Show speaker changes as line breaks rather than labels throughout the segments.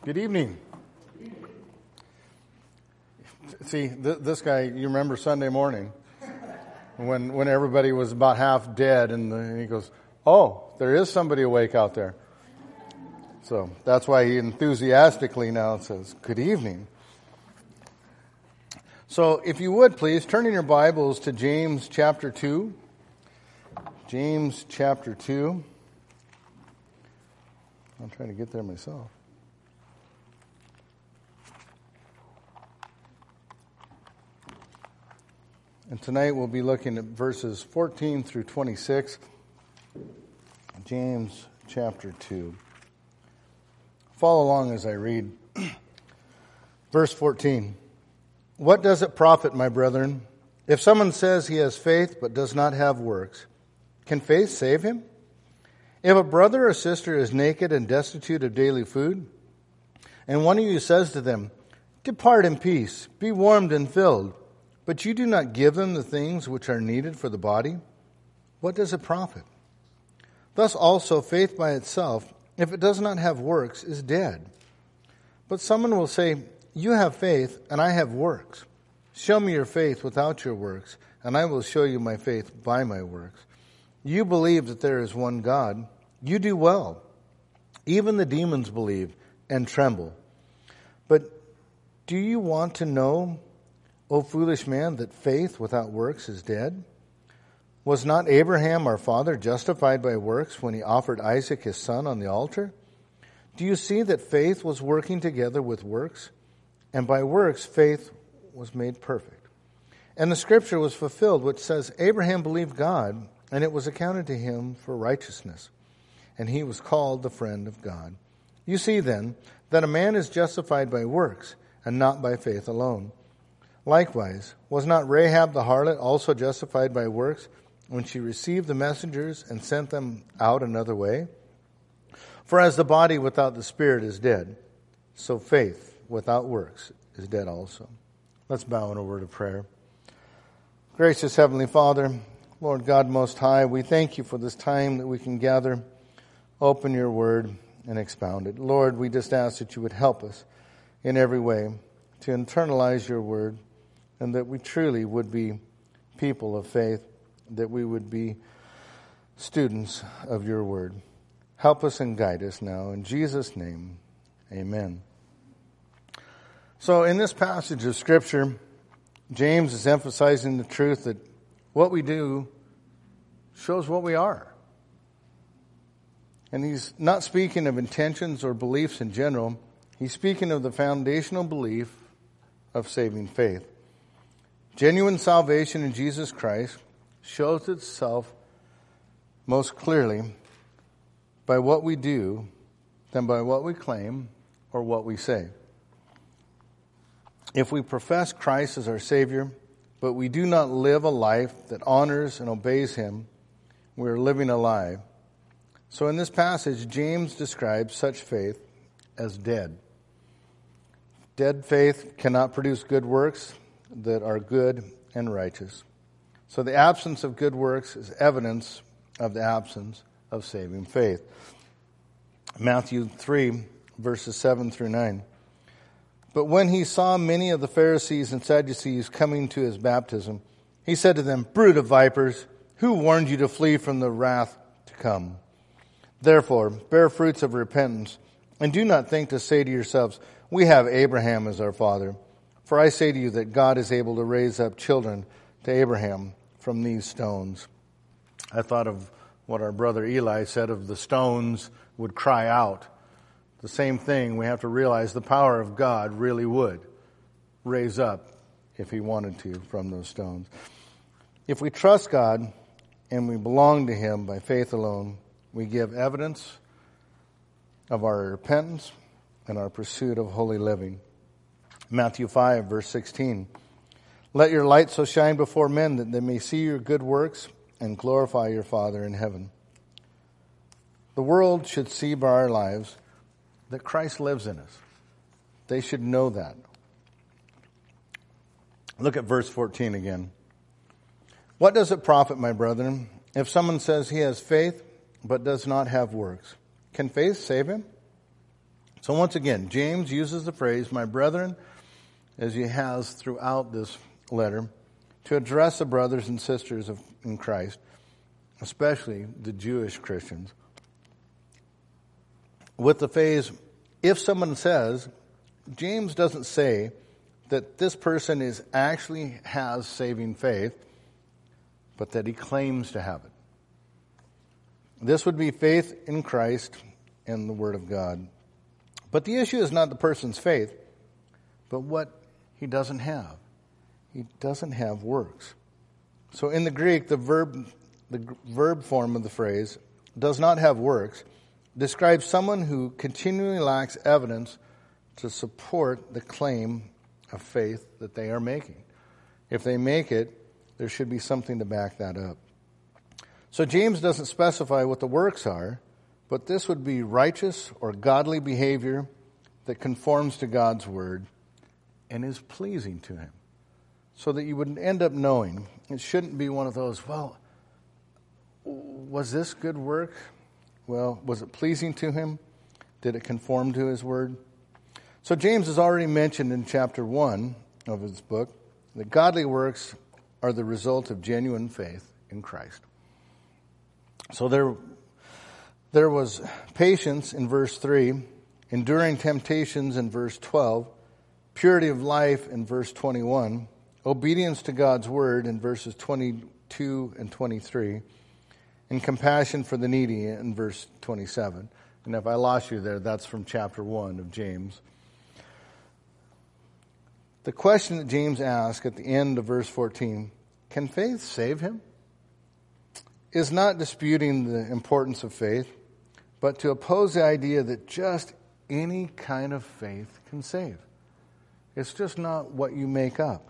Good evening. See, this guy, you remember Sunday morning when everybody was about half dead and he goes, oh, there is somebody awake out there. So that's why he enthusiastically now says, good evening. So if you would please, turn in your Bibles to James chapter 2. James chapter 2. I'm trying to get there myself. And tonight we'll be looking at verses 14 through 26. James chapter 2. Follow along as I read. Verse 14. What does it profit, my brethren, if someone says he has faith but does not have works? Can faith save him? If a brother or sister is naked and destitute of daily food, and one of you says to them, depart in peace, be warmed and filled, but you do not give them the things which are needed for the body, what does it profit? Thus also faith by itself, if it does not have works, is dead. But someone will say, you have faith, and I have works. Show me your faith without your works, and I will show you my faith by my works. You believe that there is one God. You do well. Even the demons believe and tremble. But do you want to know, O foolish man, that faith without works is dead? Was not Abraham our father justified by works when he offered Isaac his son on the altar? Do you see that faith was working together with works? And by works faith was made perfect. And the scripture was fulfilled, which says, Abraham believed God, and it was accounted to him for righteousness. And he was called the friend of God. You see then that a man is justified by works, and not by faith alone. Likewise, was not Rahab the harlot also justified by works when she received the messengers and sent them out another way? For as the body without the spirit is dead, so faith without works is dead also. Let's bow in a word of prayer. Gracious Heavenly Father, Lord God Most High, we thank you for this time that we can gather, open your word, and expound it. Lord, we just ask that you would help us in every way to internalize your word, and that we truly would be people of faith, that we would be students of your word. Help us and guide us now. In Jesus' name, amen. So in this passage of Scripture, James is emphasizing the truth that what we do shows what we are. And he's not speaking of intentions or beliefs in general. He's speaking of the foundational belief of saving faith. Genuine salvation in Jesus Christ shows itself most clearly by what we do than by what we claim or what we say. If we profess Christ as our Savior, but we do not live a life that honors and obeys Him, we are living a lie. So in this passage, James describes such faith as dead. Dead faith cannot produce good works that are good and righteous. So the absence of good works is evidence of the absence of saving faith. Matthew 3, verses 7 through 9. But when he saw many of the Pharisees and Sadducees coming to his baptism, he said to them, brood of vipers, who warned you to flee from the wrath to come? Therefore, bear fruits of repentance, and do not think to say to yourselves, we have Abraham as our father. For I say to you that God is able to raise up children to Abraham from these stones. I thought of what our brother Eli said of the stones would cry out. The same thing, we have to realize the power of God really would raise up, if he wanted to, from those stones. If we trust God and we belong to him by faith alone, we give evidence of our repentance and our pursuit of holy living. Matthew 5, verse 16. Let your light so shine before men that they may see your good works and glorify your Father in heaven. The world should see by our lives that Christ lives in us. They should know that. Look at verse 14 again. What does it profit, my brethren, if someone says he has faith but does not have works? Can faith save him? So once again, James uses the phrase, my brethren, as he has throughout this letter, to address the brothers and sisters in Christ, especially the Jewish Christians, with the phrase, if someone says, James doesn't say that this person actually has saving faith, but that he claims to have it. This would be faith in Christ and the Word of God. But the issue is not the person's faith, but what he doesn't have. He doesn't have works. So in the Greek, the verb form of the phrase, does not have works, describes someone who continually lacks evidence to support the claim of faith that they are making. If they make it, there should be something to back that up. So James doesn't specify what the works are, but this would be righteous or godly behavior that conforms to God's word and is pleasing to him. So that you would end up knowing. It shouldn't be one of those, well, was this good work? Well, was it pleasing to him? Did it conform to his word? So James has already mentioned in chapter 1 of his book that godly works are the result of genuine faith in Christ. So there was patience in verse 3, enduring temptations in verse 12, purity of life in verse 21, obedience to God's word in verses 22 and 23, and compassion for the needy in verse 27. And if I lost you there, that's from chapter 1 of James. The question that James asks at the end of verse 14, can faith save him? Is not disputing the importance of faith, but to oppose the idea that just any kind of faith can save. It's just not what you make up.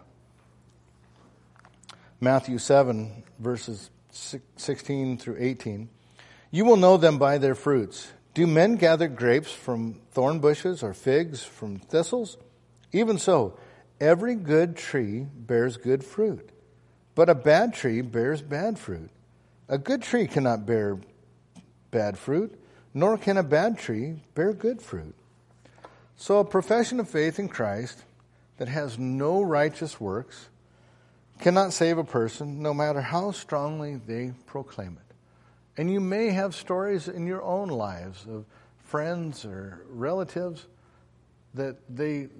Matthew 7, verses 16 through 18. You will know them by their fruits. Do men gather grapes from thorn bushes or figs from thistles? Even so, every good tree bears good fruit, but a bad tree bears bad fruit. A good tree cannot bear bad fruit, nor can a bad tree bear good fruit. So a profession of faith in Christ that has no righteous works cannot save a person, no matter how strongly they proclaim it. And you may have stories in your own lives of friends or relatives that they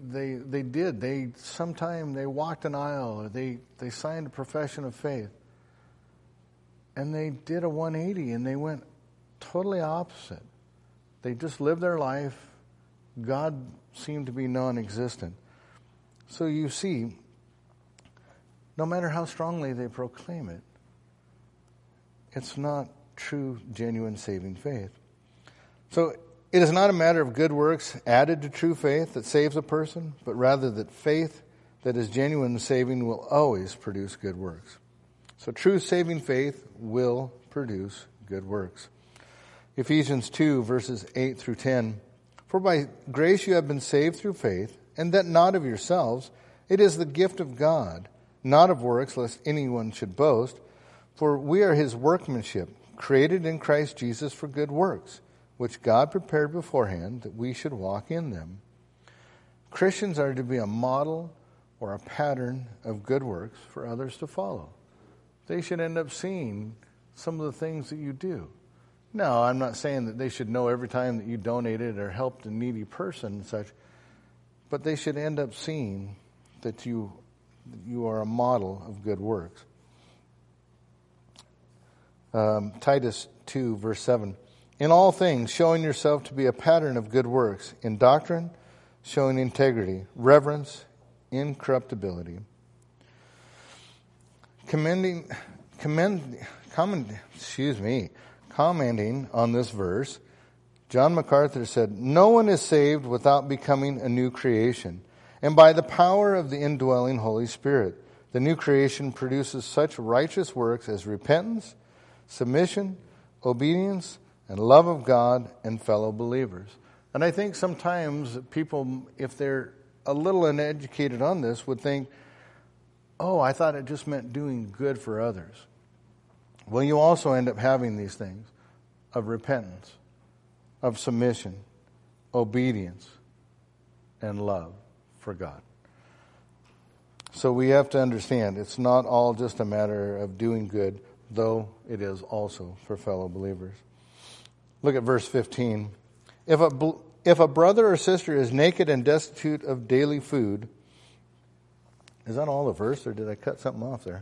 walked an aisle or they signed a profession of faith. And they did a 180 and they went totally opposite. They just lived their life. God seemed to be non-existent. So you see, no matter how strongly they proclaim it, it's not true, genuine, saving faith. So it is not a matter of good works added to true faith that saves a person, but rather that faith that is genuine and saving will always produce good works. So true saving faith will produce good works. Ephesians 2, verses 8 through 10. For by grace you have been saved through faith, and that not of yourselves. It is the gift of God, not of works, lest anyone should boast. For we are his workmanship, created in Christ Jesus for good works, which God prepared beforehand that we should walk in them. Christians are to be a model or a pattern of good works for others to follow. They should end up seeing some of the things that you do. Now, I'm not saying that they should know every time that you donated or helped a needy person and such, but they should end up seeing that you are a model of good works. Titus 2, verse 7. In all things, showing yourself to be a pattern of good works, in doctrine, showing integrity, reverence, incorruptibility. Commenting on this verse, John MacArthur said, no one is saved without becoming a new creation. And by the power of the indwelling Holy Spirit, the new creation produces such righteous works as repentance, submission, obedience, and love of God and fellow believers. And I think sometimes people, if they're a little uneducated on this, would think, oh, I thought it just meant doing good for others. Well, you also end up having these things of repentance, of submission, obedience, and love for God. So we have to understand it's not all just a matter of doing good, though it is also for fellow believers. Look at verse 15. If a brother or sister is naked and destitute of daily food, is that all the verse, or did I cut something off there?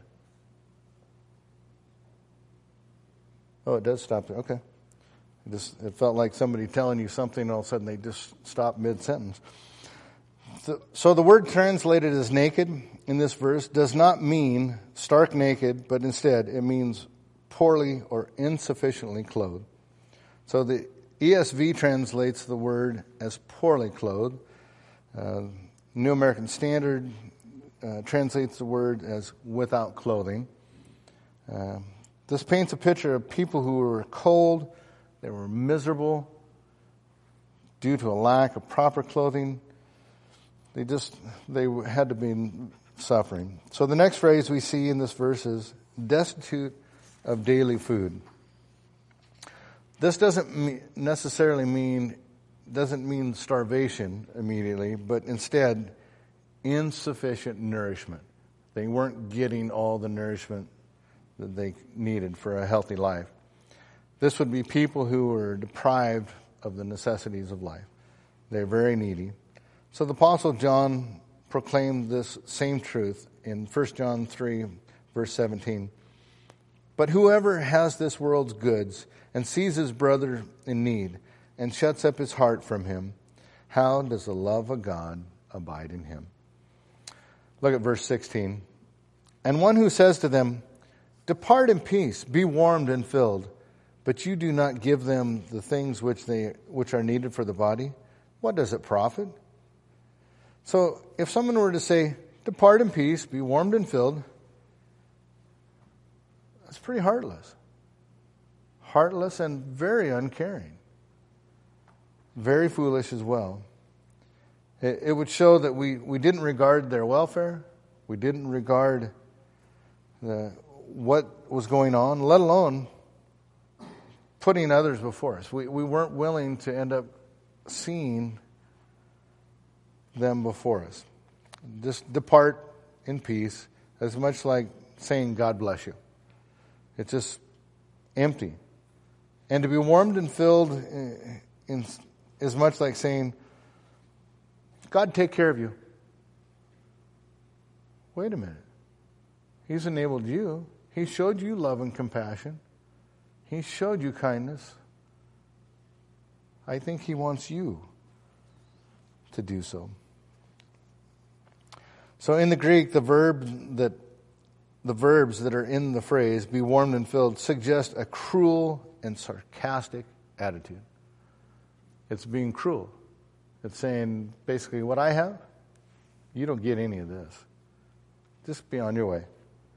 Oh, it does stop there. Okay. It felt like somebody telling you something, and all of a sudden they just stop mid-sentence. So the word translated as naked in this verse does not mean stark naked, but instead it means poorly or insufficiently clothed. So the ESV translates the word as poorly clothed. New American Standard translates the word as without clothing. This paints a picture of people who were cold, they were miserable due to a lack of proper clothing. They had to be suffering. So the next phrase we see in this verse is destitute of daily food. This doesn't necessarily mean starvation immediately, but instead insufficient nourishment. They weren't getting all the nourishment that they needed for a healthy life. This would be people who were deprived of the necessities of life. They're very needy. So the Apostle John proclaimed this same truth in 1 John 3, verse 17. But whoever has this world's goods and sees his brother in need and shuts up his heart from him, how does the love of God abide in him? Look at verse 16. And one who says to them, depart in peace, be warmed and filled, but you do not give them the things which are needed for the body, what does it profit? So if someone were to say, depart in peace, be warmed and filled, that's pretty heartless. Heartless and very uncaring. Very foolish as well. It would show that we didn't regard their welfare. We didn't regard what was going on, let alone putting others before us. We weren't willing to end up seeing them before us. Just depart in peace, as much like saying God bless you. It's just empty. And to be warmed and filled is much like saying, God take care of you. Wait a minute. He's enabled you. He showed you love and compassion. He showed you kindness. I think He wants you to do so. So in the Greek, the verbs that are in the phrase, be warmed and filled, suggest a cruel and sarcastic attitude. It's being cruel. It's saying, basically, what I have, you don't get any of this. Just be on your way.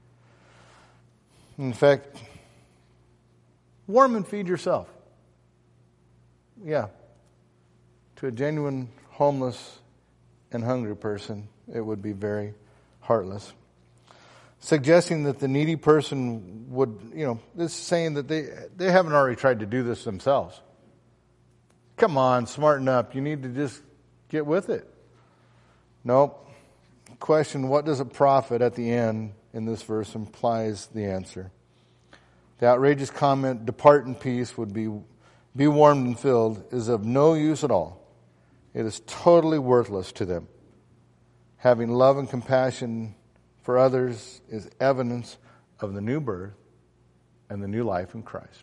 In fact, warm and feed yourself. Yeah. To a genuine homeless and hungry person, it would be very heartless. Suggesting that the needy person would, this is saying that they haven't already tried to do this themselves. Come on, smarten up. You need to just get with it. Nope. Question, what does it profit at the end in this verse implies the answer. The outrageous comment, depart in peace, would be warmed and filled, is of no use at all. It is totally worthless to them. Having love and compassion for others is evidence of the new birth and the new life in Christ.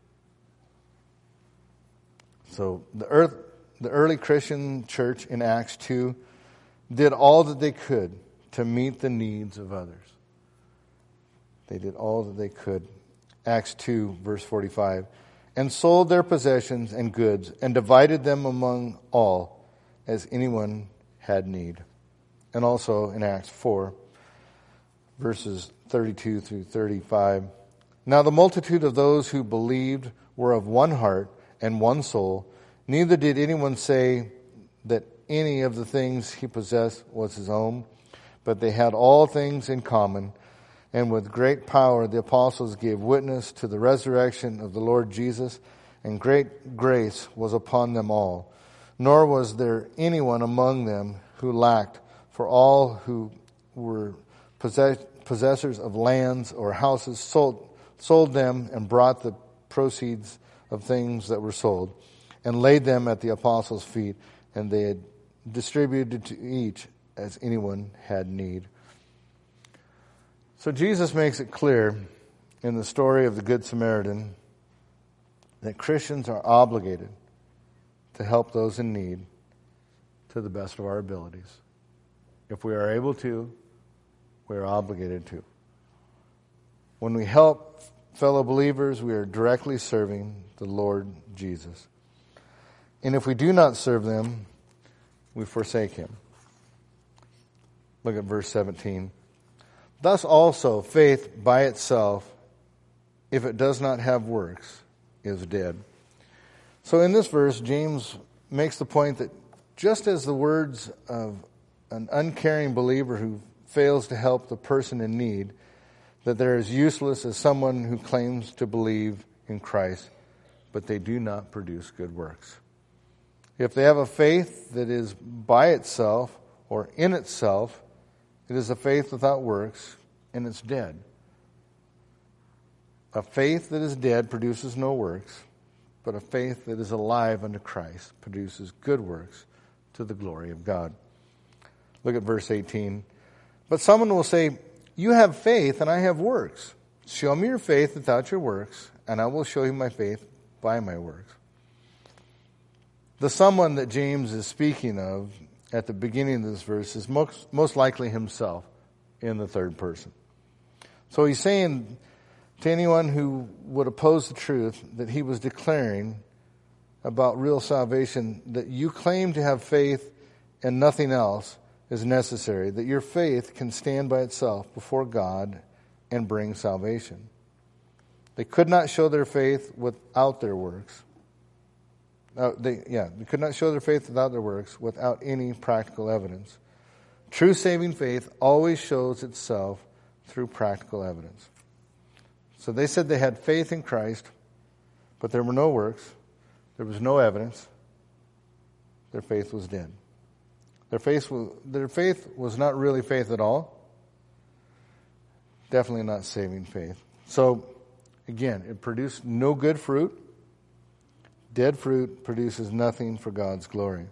So the early Christian church in Acts 2 did all that they could to meet the needs of others. They did all that they could. Acts 2, verse 45. And sold their possessions and goods and divided them among all as anyone had need. And also in Acts 4, verses 32 through 35. Now the multitude of those who believed were of one heart and one soul. Neither did anyone say that any of the things he possessed was his own, but they had all things in common. And with great power the apostles gave witness to the resurrection of the Lord Jesus, and great grace was upon them all. nor was there anyone among them who lacked, for all who were possessors of lands or houses sold them and brought the proceeds of things that were sold and laid them at the apostles' feet, and they had distributed to each as anyone had need. So Jesus makes it clear in the story of the Good Samaritan that Christians are obligated to help those in need to the best of our abilities. If we are able to, we are obligated to. When we help fellow believers, we are directly serving the Lord Jesus. And if we do not serve them, we forsake him. Look at verse 17. Thus also faith by itself, if it does not have works, is dead. So in this verse, James makes the point that just as the words of an uncaring believer who fails to help the person in need, that they're as useless as someone who claims to believe in Christ, but they do not produce good works. If they have a faith that is by itself or in itself, it is a faith without works, and it's dead. A faith that is dead produces no works, but a faith that is alive unto Christ produces good works to the glory of God. Look at verse 18. But someone will say, you have faith and I have works. Show me your faith without your works, and I will show you my faith by my works. The someone that James is speaking of at the beginning of this verse is most likely himself in the third person. So he's saying to anyone who would oppose the truth that he was declaring about real salvation, that you claim to have faith and nothing else is necessary, that your faith can stand by itself before God and bring salvation. They could not show their faith without their works. They could not show their faith without their works, without any practical evidence. True saving faith always shows itself through practical evidence. So they said they had faith in Christ, but there were no works. There was no evidence. Their faith was dead. Their faith was not really faith at all. Definitely not saving faith. So, again, it produced no good fruit. Dead fruit produces nothing for God's glory.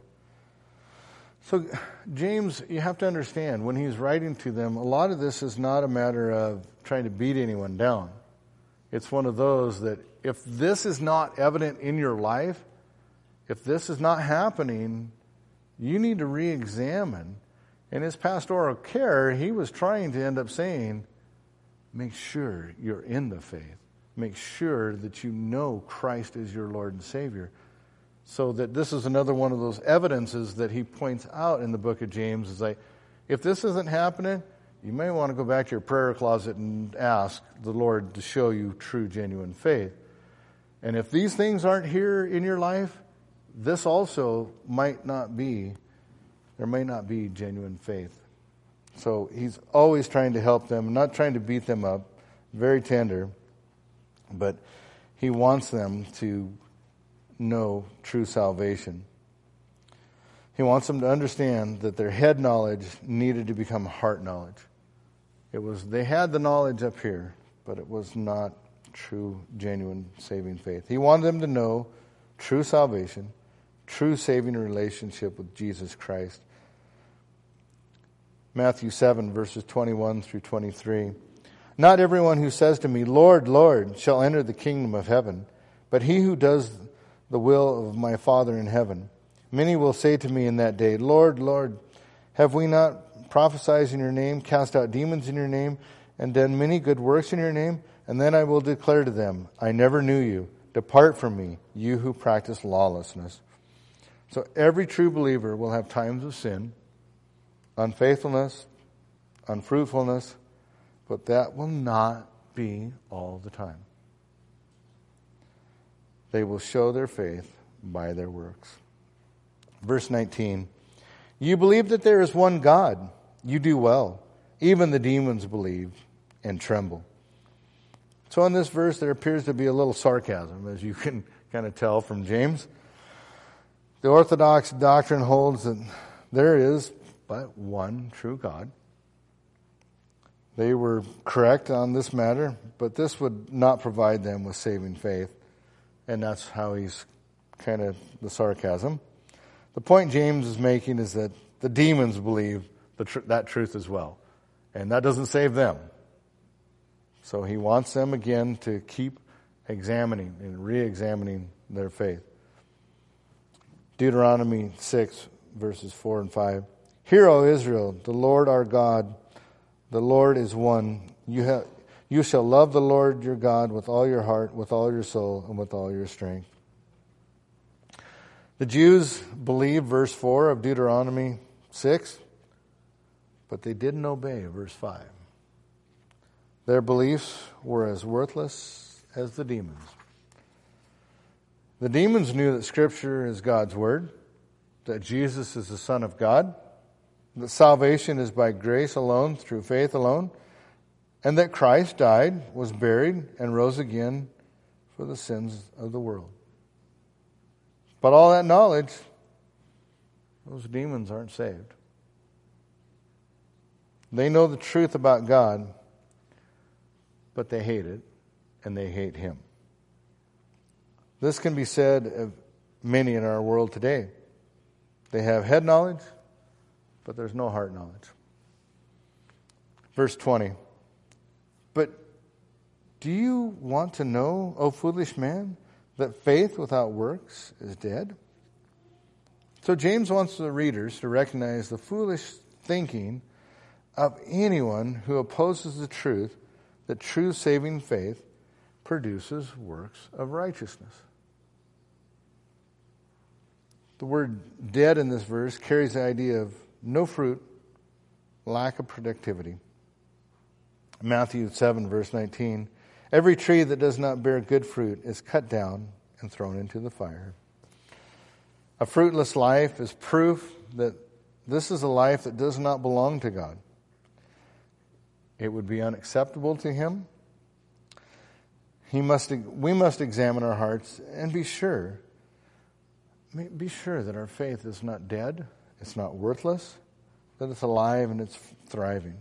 So, James, you have to understand, when he's writing to them, a lot of this is not a matter of trying to beat anyone down. It's one of those that if this is not evident in your life, if this is not happening, you need to re-examine. In his pastoral care, he was trying to end up saying, make sure you're in the faith. Make sure that you know Christ is your Lord and Savior. So that this is another one of those evidences that he points out in the book of James. Is like, if this isn't happening, you may want to go back to your prayer closet and ask the Lord to show you true, genuine faith. And if these things aren't here in your life, this also there may not be genuine faith. So he's always trying to help them, not trying to beat them up, very tender, but he wants them to know true salvation. He wants them to understand that their head knowledge needed to become heart knowledge. They had the knowledge up here, but it was not true, genuine, saving faith. He wanted them to know true salvation, true saving relationship with Jesus Christ. Matthew 7, verses 21 through 23. Not everyone who says to me, Lord, Lord, shall enter the kingdom of heaven, but he who does the will of my Father in heaven. Many will say to me in that day, Lord, Lord, have we not prophesied in your name, cast out demons in your name, and done many good works in your name? And then I will declare to them, I never knew you. Depart from me, you who practice lawlessness. So every true believer will have times of sin, unfaithfulness, unfruitfulness, but that will not be all the time. They will show their faith by their works. Verse 19, you believe that there is one God. You do well. Even the demons believe and tremble. So in this verse, there appears to be a little sarcasm, as you can kind of tell from James. The Orthodox doctrine holds that there is but one true God. They were correct on this matter, but this would not provide them with saving faith. And that's how he's kind of the sarcasm. The point James is making is that the demons believe that truth as well. And that doesn't save them. So he wants them again to keep examining and re-examining their faith. Deuteronomy 6, verses 4 and 5. Hear, O Israel, the Lord our God, the Lord is one. You shall love the Lord your God with all your heart, with all your soul, and with all your strength. The Jews believed verse 4 of Deuteronomy 6, but they didn't obey verse 5. Their beliefs were as worthless as the demons. The demons knew that Scripture is God's Word, that Jesus is the Son of God, that salvation is by grace alone, through faith alone, and that Christ died, was buried, and rose again for the sins of the world. But all that knowledge, those demons aren't saved. They know the truth about God, but they hate it, and they hate Him. This can be said of many in our world today. They have head knowledge, but there's no heart knowledge. Verse 20. But do you want to know, O foolish man, that faith without works is dead? So James wants the readers to recognize the foolish thinking of anyone who opposes the truth that true saving faith produces works of righteousness. The word dead in this verse carries the idea of no fruit, lack of productivity. Matthew 7, verse 19, every tree that does not bear good fruit is cut down and thrown into the fire. A fruitless life is proof that this is a life that does not belong to God. It would be unacceptable to Him. We must examine our hearts and be sure that our faith is not dead, it's not worthless, that it's alive and it's thriving.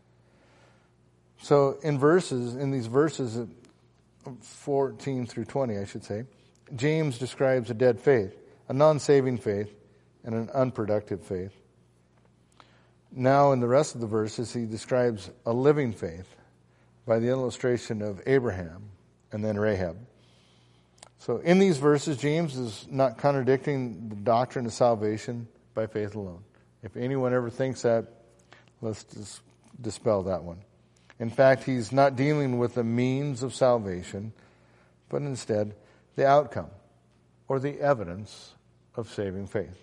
So in these verses 14 through 20, I should say, James describes a dead faith, a non-saving faith, and an unproductive faith. Now in the rest of the verses, he describes a living faith by the illustration of Abraham and then Rahab. So in these verses, James is not contradicting the doctrine of salvation by faith alone. If anyone ever thinks that, let's just dispel that one. In fact, he's not dealing with the means of salvation, but instead the outcome or the evidence of saving faith.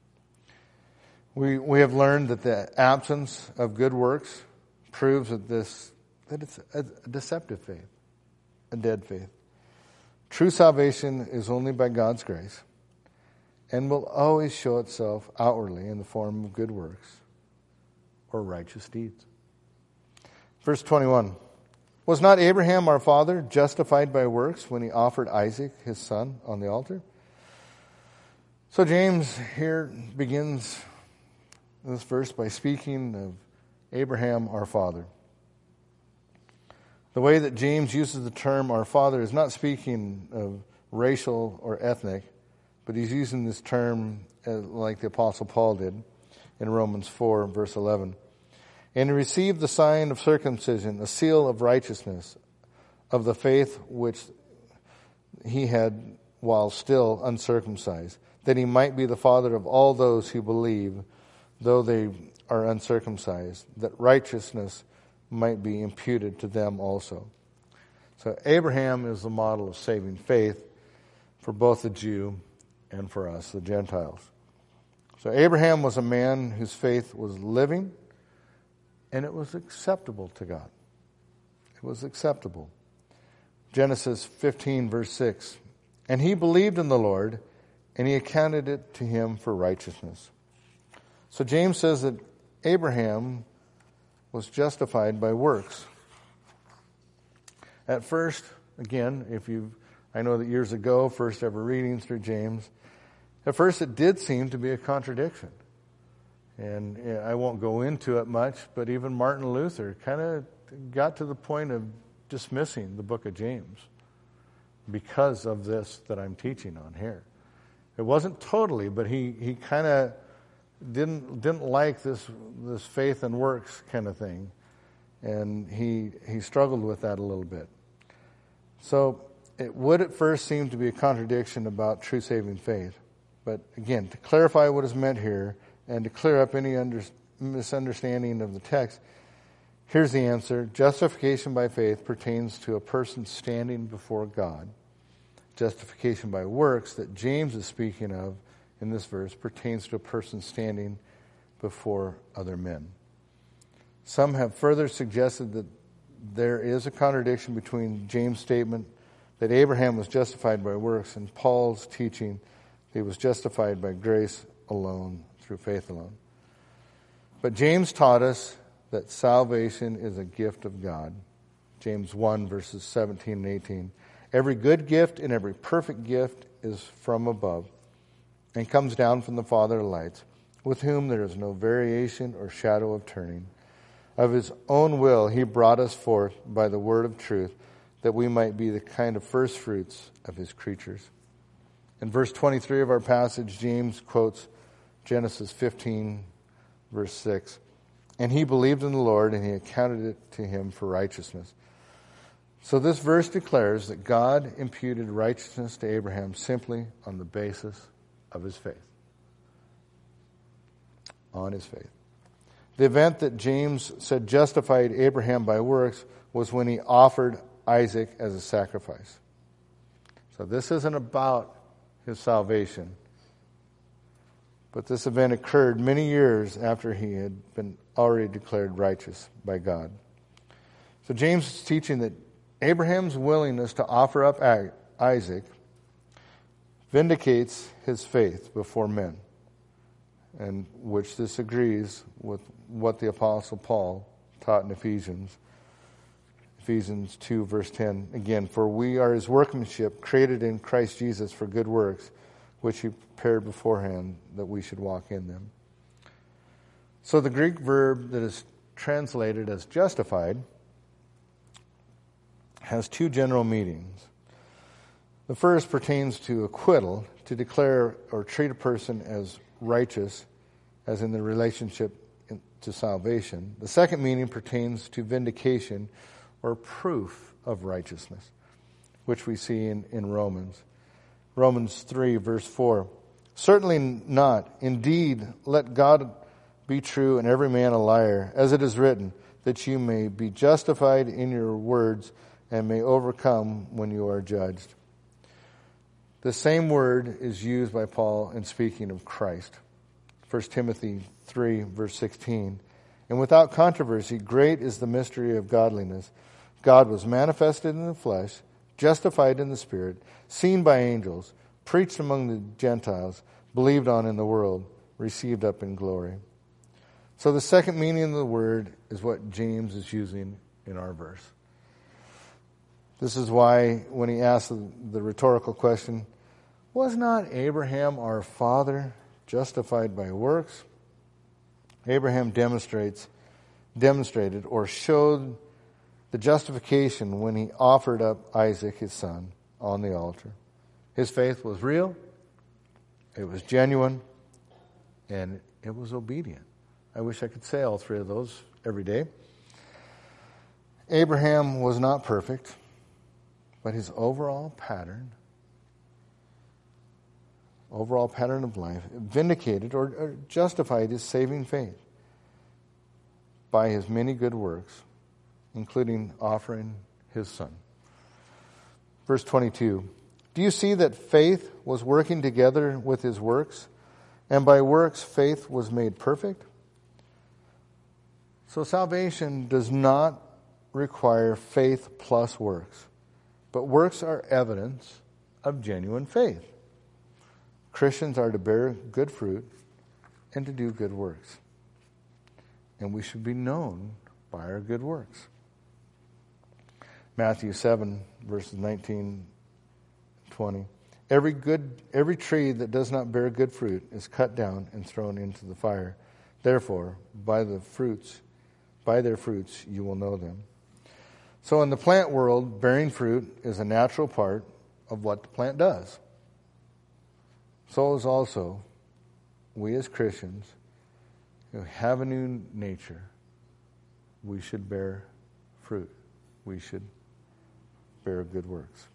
We have learned that the absence of good works proves that it's a deceptive faith, a dead faith. True salvation is only by God's grace and will always show itself outwardly in the form of good works or righteous deeds. Verse 21, was not Abraham our father justified by works when he offered Isaac his son on the altar? So James here begins this verse by speaking of Abraham our father. The way that James uses the term our father is not speaking of racial or ethnic, but he's using this term like the Apostle Paul did in Romans 4, verse 11. And he received the sign of circumcision, a seal of righteousness, of the faith which he had while still uncircumcised, that he might be the father of all those who believe, though they are uncircumcised, that righteousness might be imputed to them also. So Abraham is the model of saving faith for both the Jew and for us, the Gentiles. So Abraham was a man whose faith was living, and it was acceptable to God. It was acceptable. Genesis 15, verse 6. And he believed in the Lord, and he accounted it to him for righteousness. So James says that Abraham was justified by works. At first, again, I know that years ago, first ever reading through James, At first it did seem to be a contradiction. And I won't go into it much, but even Martin Luther kind of got to the point of dismissing the book of James because of this that I'm teaching on here. It wasn't totally, but he kind of didn't like this faith and works kind of thing. And he struggled with that a little bit. So it would at first seem to be a contradiction about true saving faith. But again, to clarify what is meant here and to clear up any misunderstanding of the text, here's the answer. Justification by faith pertains to a person standing before God. Justification by works that James is speaking of in this verse pertains to a person standing before other men. Some have further suggested that there is a contradiction between James' statement that Abraham was justified by works and Paul's teaching that he was justified by grace alone, through faith alone. But James taught us that salvation is a gift of God. James 1, verses 17 and 18. Every good gift and every perfect gift is from above and comes down from the Father of lights, with whom there is no variation or shadow of turning. Of his own will he brought us forth by the word of truth, that we might be the kind of first fruits of his creatures. In verse 23 of our passage, James quotes Genesis 15, verse 6. And he believed in the Lord, and he accounted it to him for righteousness. So this verse declares that God imputed righteousness to Abraham simply on the basis of his faith. On his faith. The event that James said justified Abraham by works was when he offered Isaac as a sacrifice. So this isn't about his salvation. But this event occurred many years after he had been already declared righteous by God. So James is teaching that Abraham's willingness to offer up Isaac vindicates his faith before men, and which this agrees with what the Apostle Paul taught in Ephesians 2, verse 10. Again, for we are his workmanship, created in Christ Jesus for good works, which he prepared beforehand that we should walk in them. So the Greek verb that is translated as justified has two general meanings. The first pertains to acquittal, to declare or treat a person as righteous, as in the relationship to salvation. The second meaning pertains to vindication or proof of righteousness, which we see in Romans. Romans 3, verse 4. Certainly not. Indeed, let God be true and every man a liar, as it is written, that you may be justified in your words and may overcome when you are judged. The same word is used by Paul in speaking of Christ. 1 Timothy 3, verse 16. And without controversy, great is the mystery of godliness. God was manifested in the flesh, justified in the Spirit, seen by angels, preached among the Gentiles, believed on in the world, received up in glory. So the second meaning of the word is what James is using in our verse. This is why when he asked the rhetorical question, was not Abraham our father justified by works? Abraham demonstrated or showed the justification when he offered up Isaac, his son, on the altar. His faith was real, it was genuine, and it was obedient. I wish I could say all three of those every day. Abraham was not perfect, but his overall pattern of life vindicated or justified his saving faith by his many good works, including offering his son. Verse 22, do you see that faith was working together with his works, and by works faith was made perfect? So salvation does not require faith plus works, but works are evidence of genuine faith. Christians are to bear good fruit and to do good works. And we should be known by our good works. Matthew 7, verses 19, 20. Every tree that does not bear good fruit is cut down and thrown into the fire. Therefore, by their fruits you will know them. So in the plant world, bearing fruit is a natural part of what the plant does. So is also we as Christians who have a new nature, we should bear fruit. We should bear good works.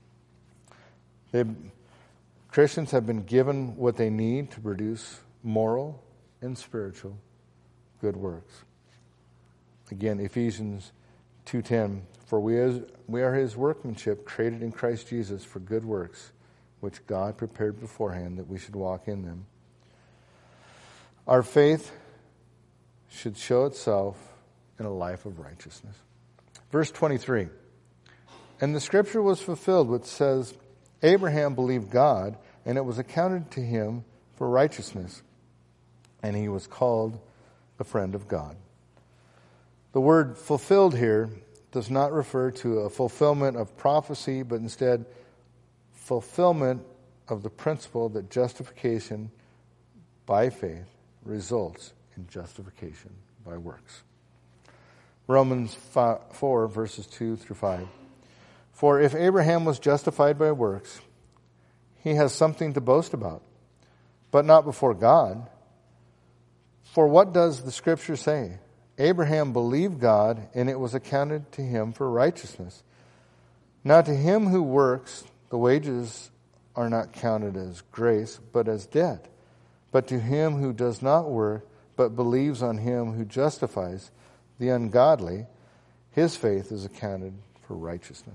Christians have been given what they need to produce moral and spiritual good works. Again, Ephesians 2:10, for we are his workmanship, created in Christ Jesus for good works, which God prepared beforehand that we should walk in them. Our faith should show itself in a life of righteousness. Verse 23, and the scripture was fulfilled which says, Abraham believed God, and it was accounted to him for righteousness, and he was called a friend of God. The word fulfilled here does not refer to a fulfillment of prophecy, but instead fulfillment of the principle that justification by faith results in justification by works. Romans 4, verses 2 through 5. For if Abraham was justified by works, he has something to boast about, but not before God. For what does the scripture say? Abraham believed God, and it was accounted to him for righteousness. Now to him who works, the wages are not counted as grace, but as debt. But to him who does not work, but believes on him who justifies the ungodly, his faith is accounted for righteousness.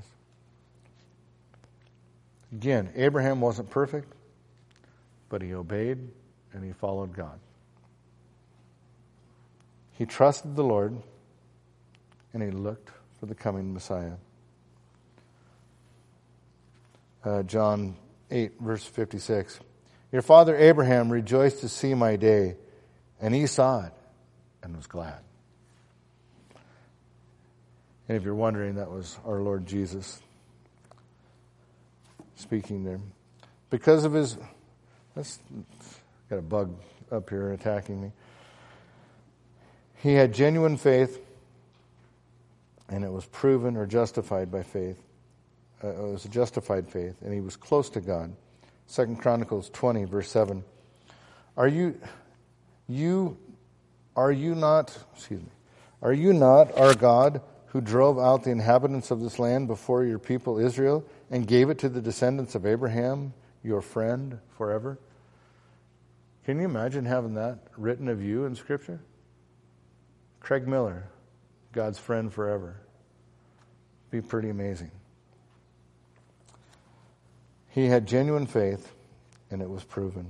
Again, Abraham wasn't perfect, but he obeyed and he followed God. He trusted the Lord and he looked for the coming Messiah. John 8, verse 56. Your father Abraham rejoiced to see my day, and he saw it and was glad. And if you're wondering, that was our Lord Jesus speaking there. Because of his, got a bug up here attacking me. He had genuine faith, and it was proven or justified by faith. It was a justified faith, and he was close to God. 2 Chronicles 20, verse 7. Are you not our God who drove out the inhabitants of this land before your people Israel and gave it to the descendants of Abraham, your friend, forever? Can you imagine having that written of you in Scripture? Craig Miller, God's friend forever. Be pretty amazing. He had genuine faith, and it was proven.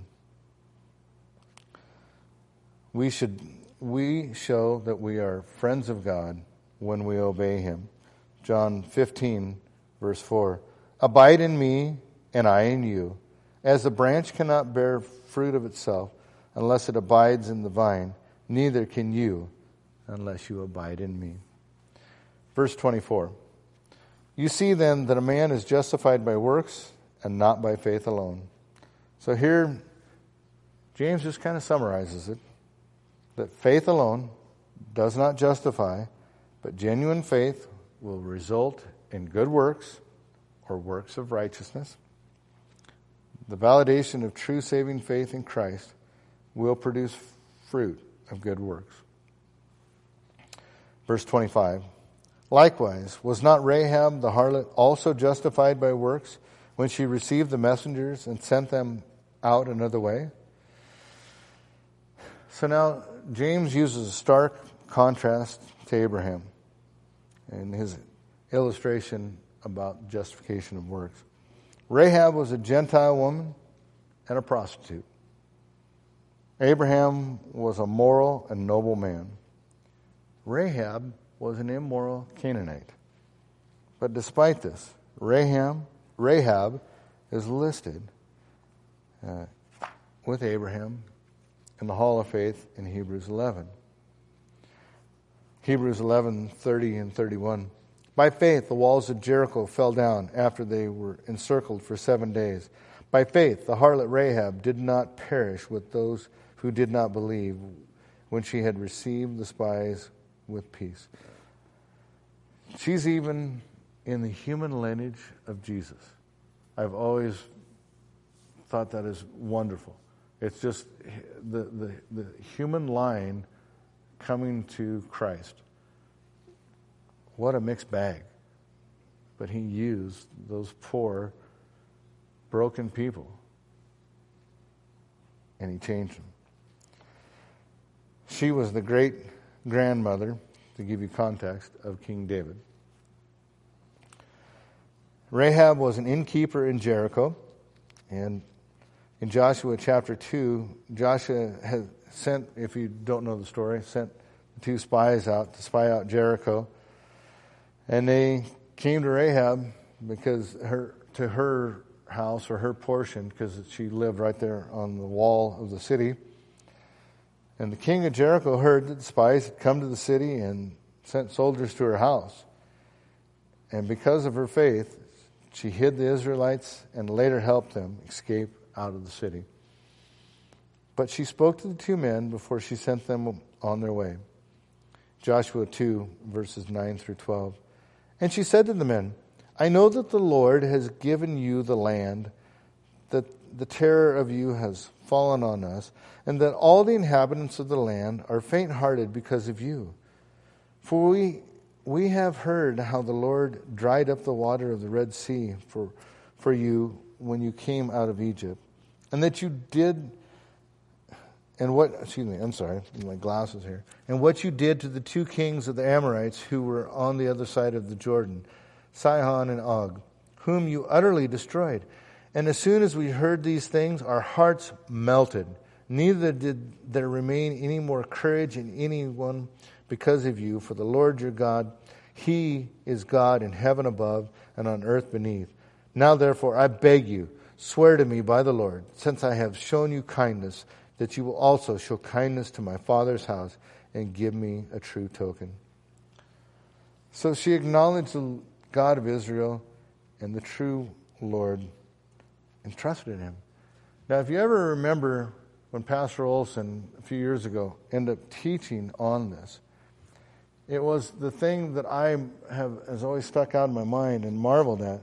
We show that we are friends of God when we obey him. John 15, verse 4. Abide in me, and I in you. As the branch cannot bear fruit of itself unless it abides in the vine, neither can you unless you abide in me. Verse 24. You see then that a man is justified by works and not by faith alone. So here, James just kind of summarizes it, that faith alone does not justify, but genuine faith will result in good works or works of righteousness. The validation of true saving faith in Christ will produce fruit of good works. Verse 25. Likewise, was not Rahab the harlot also justified by works when she received the messengers and sent them out another way? So now James uses a stark contrast to Abraham in his illustration about justification of works. Rahab was a Gentile woman and a prostitute. Abraham was a moral and noble man. Rahab was an immoral Canaanite. But despite this, Rahab is listed with Abraham in the Hall of Faith in Hebrews 11. Hebrews 11, 30 and 31. By faith, the walls of Jericho fell down after they were encircled for 7 days. By By faith, the harlot Rahab did not perish with those who did not believe when she had received the spies with peace. She's even in the human lineage of Jesus. I've always thought that is wonderful. It's just the human line coming to Christ. What a mixed bag. But he used those poor, broken people, and he changed them. She was the great-grandmother, to give you context, of King David. Rahab was an innkeeper in Jericho, and in Joshua chapter 2, Joshua had sent, if you don't know the story, sent 2 spies out to spy out Jericho, and they came to Rahab because to her house or her portion, because she lived right there on the wall of the city. And the king of Jericho heard that the spies had come to the city and sent soldiers to her house. And because of her faith, she hid the Israelites and later helped them escape out of the city. But she spoke to the 2 men before she sent them on their way. Joshua 2, verses 9 through 12. And she said to the men, I know that the Lord has given you the land, that the terror of you has fallen on us, and that all the inhabitants of the land are faint-hearted because of you. For we have heard how the Lord dried up the water of the Red Sea for you when you came out of Egypt, and that you did, and what, my glasses here, and what you did to the 2 kings of the Amorites who were on the other side of the Jordan, Sihon and Og, whom you utterly destroyed. And as soon as we heard these things, our hearts melted. Neither did there remain any more courage in anyone because of you, for the Lord your God, He is God in heaven above and on earth beneath. Now therefore, I beg you, swear to me by the Lord, since I have shown you kindness, that you will also show kindness to my father's house and give me a true token. So she acknowledged the God of Israel and the true Lord and trusted in Him. Now, if you ever remember when Pastor Olson a few years ago ended up teaching on this, it was the thing that has always stuck out in my mind and marveled at.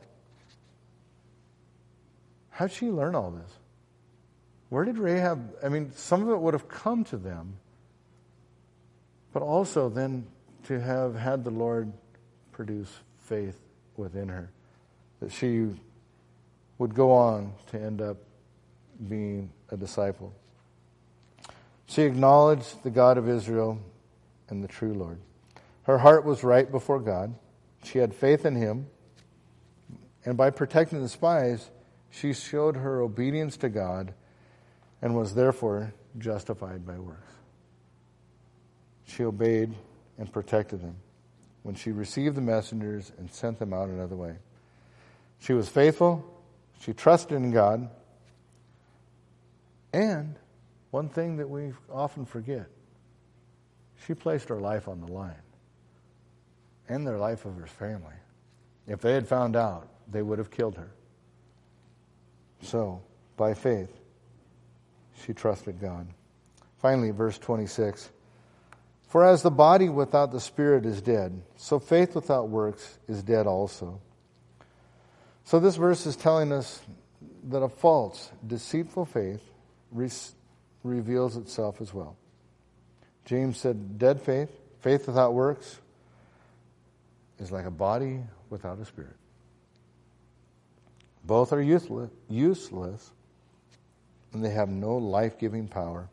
How'd she learn all this? Where did Rahab, some of it would have come to them, but also then to have had the Lord produce faith within her, that she would go on to end up being a disciple. She acknowledged the God of Israel and the true Lord. Her heart was right before God. She had faith in Him, and by protecting the spies, she showed her obedience to God and was therefore justified by works. She obeyed and protected them when she received the messengers and sent them out another way. She was faithful, she trusted in God, and one thing that we often forget, she placed her life on the line and the life of her family. If they had found out, they would have killed her. So, by faith, she trusted God. Finally, verse 26. For as the body without the spirit is dead, so faith without works is dead also. So this verse is telling us that a false, deceitful faith reveals itself as well. James said, dead faith, faith without works, is like a body without a spirit. Both are useless, and they have no life-giving power.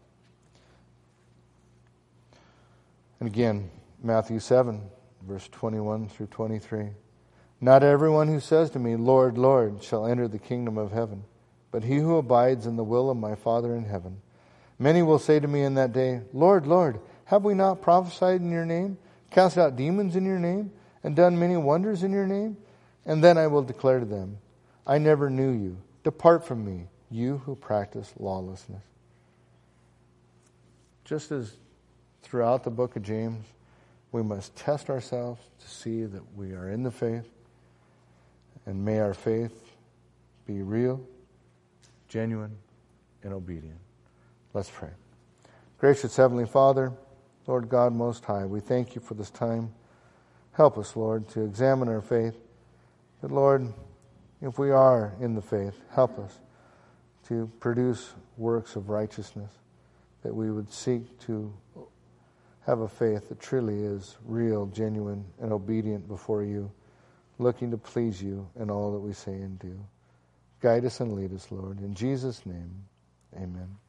And again, Matthew 7, verse 21 through 23. Not everyone who says to me, Lord, Lord, shall enter the kingdom of heaven, but he who abides in the will of my Father in heaven. Many will say to me in that day, Lord, Lord, have we not prophesied in your name, cast out demons in your name, and done many wonders in your name? And then I will declare to them, I never knew you. Depart from me, you who practice lawlessness. Just as throughout the book of James, we must test ourselves to see that we are in the faith, and may our faith be real genuine and obedient. Let's pray. Gracious Heavenly Father, Lord God Most High, we thank you for this time. Help us, Lord, to examine our faith. But Lord, if we are in the faith, help us to produce works of righteousness, that we would seek to have a faith that truly is real, genuine, and obedient before you, looking to please you in all that we say and do. Guide us and lead us, Lord. In Jesus' name, amen.